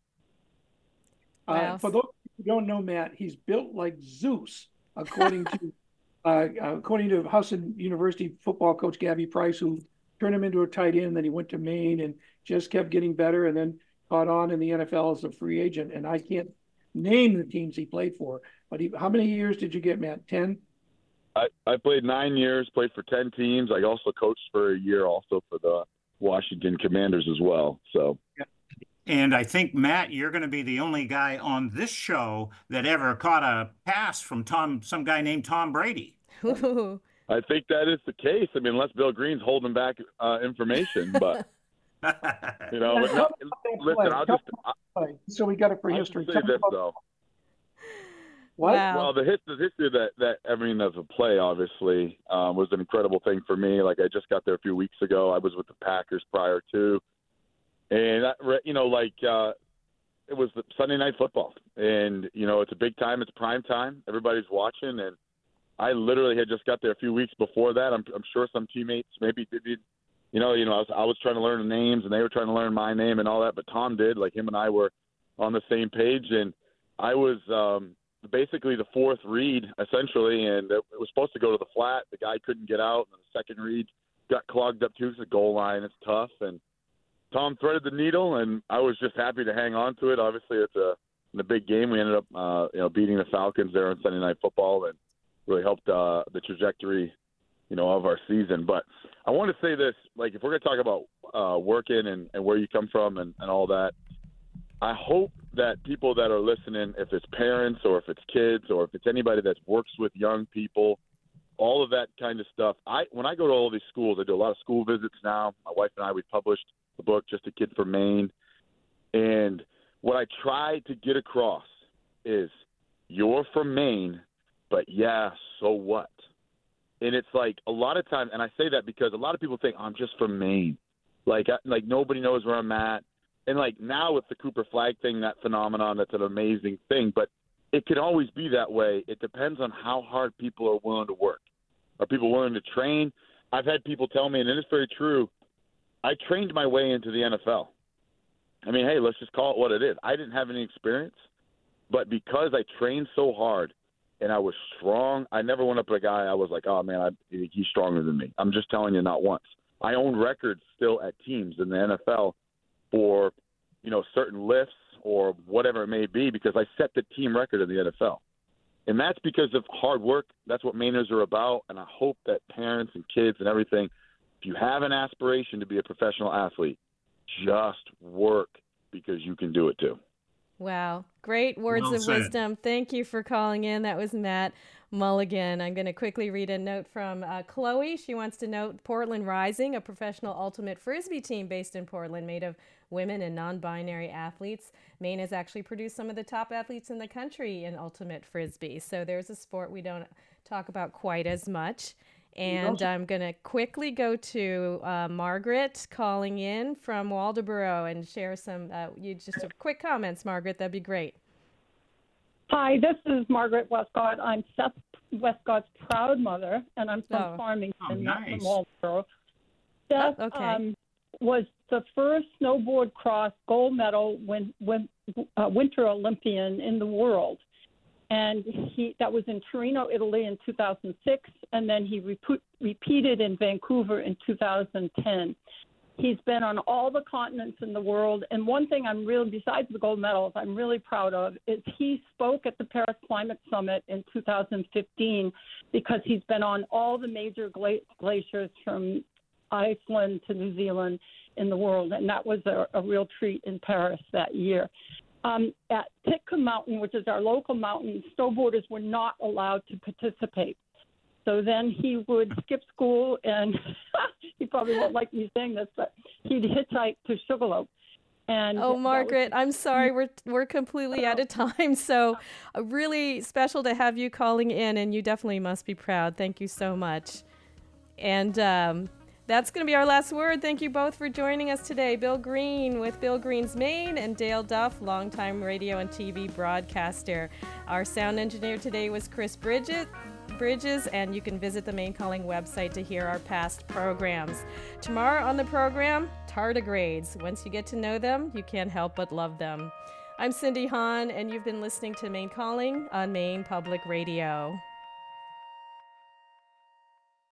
Wow. Uh, for those who don't know Matt, he's built like Zeus, according to uh, according to Husson University football coach Gabby Price, who turned him into a tight end. Then he went to Maine and just kept getting better, and then caught on in the N F L as a free agent. And I can't name the teams he played for, but he, how many years did you get, Matt? ten? I, I played nine years, played for ten teams. I also coached for a year also for the Washington Commanders as well. So, yeah. And I think, Matt, you're going to be the only guy on this show that ever caught a pass from Tom, some guy named Tom Brady. I think that is the case. I mean, unless Bill Green's holding back uh, information, but you know, but no, listen, I'll just I, so we got it for history. I'll say this though. What? Wow. Well, the history, the history that, that I mean, as a play, obviously, um, was an incredible thing for me. Like, I just got there a few weeks ago. I was with the Packers prior to. And, I, you know, like, uh, it was the Sunday Night Football. And, you know, it's a big time. It's prime time. Everybody's watching. And I literally had just got there a few weeks before that. I'm, I'm sure some teammates maybe did, you know, you know, I was, I was trying to learn the names, and they were trying to learn my name and all that. But Tom did. Like, him and I were on the same page. And I was um, – basically the fourth read, essentially, and it was supposed to go to the flat. The guy couldn't get out, and the second read got clogged up too. It's a goal line. It's tough, and Tom threaded the needle, and I was just happy to hang on to it. Obviously, it's a, in a big game. We ended up, uh, you know, beating the Falcons there on Sunday Night Football, and really helped uh, the trajectory, you know, of our season. But I want to say this, like, if we're going to talk about uh, working and, and where you come from and, and all that, I hope that people that are listening, if it's parents or if it's kids or if it's anybody that works with young people, all of that kind of stuff. I when I go to all these schools, I do a lot of school visits now. My wife and I, we published the book, Just a Kid from Maine. And what I try to get across is, you're from Maine, but yeah, so what? And it's like a lot of times, and I say that because a lot of people think, I'm just from Maine. Like, like nobody knows where I'm at. And, like, now with the Cooper Flag thing, that phenomenon, that's an amazing thing. But it can always be that way. It depends on how hard people are willing to work. Are people willing to train? I've had people tell me, and it is very true, I trained my way into the N F L. I mean, hey, let's just call it what it is. I didn't have any experience, but because I trained so hard and I was strong, I never went up to a guy I was like, oh, man, I, he's stronger than me. I'm just telling you, not once. I own records still at teams in the N F L for, you know, certain lifts or whatever it may be, because I set the team record in the N F L. And that's because of hard work. That's what Mainers are about. And I hope that parents and kids and everything, if you have an aspiration to be a professional athlete, just work, because you can do it too. Wow. Great words Well of said. wisdom. Thank you for calling in. That was Matt Mulligan. I'm going to quickly read a note from uh, Chloe. She wants to note Portland Rising, a professional ultimate Frisbee team based in Portland, made of women and non-binary athletes. Maine has actually produced some of the top athletes in the country in ultimate Frisbee. So there's a sport we don't talk about quite as much. And I'm going to quickly go to uh, Margaret calling in from Waldoboro and share some, uh, you just a quick comments, Margaret. That'd be great. Hi, this is Margaret Westcott. I'm Seth Westcott's proud mother, and I'm from Oh. Farmington, Oh, not from nice. Waldoboro. Seth, Oh, okay. um, was the first snowboard cross gold medal win, win, uh, Winter Olympian in the world. And he that was in Torino, Italy in two thousand six, and then he repu- repeated in Vancouver in two thousand ten. He's been on all the continents in the world. And one thing I'm really, besides the gold medals, I'm really proud of is he spoke at the Paris Climate Summit in two thousand fifteen because he's been on all the major gla- glaciers from Iceland to New Zealand in the world. And that was a, a real treat in Paris that year. Um, at Sitka Mountain, which is our local mountain, snowboarders were not allowed to participate. So then he would skip school, and he probably won't like me saying this, but he'd hitchhike to Sugarloaf. And oh, Margaret, was- I'm sorry, we're we're completely out of time. So uh, really special to have you calling in, and you definitely must be proud. Thank you so much. And um, that's going to be our last word. Thank you both for joining us today. Bill Green with Bill Green's Maine, and Dale Duff, longtime radio and T V broadcaster. Our sound engineer today was Chris Bridget. Bridges, and you can visit the Maine Calling website to hear our past programs. Tomorrow on the program, tardigrades. Once you get to know them, you can't help but love them. I'm Cindy Hahn, and you've been listening to Maine Calling on Maine Public Radio.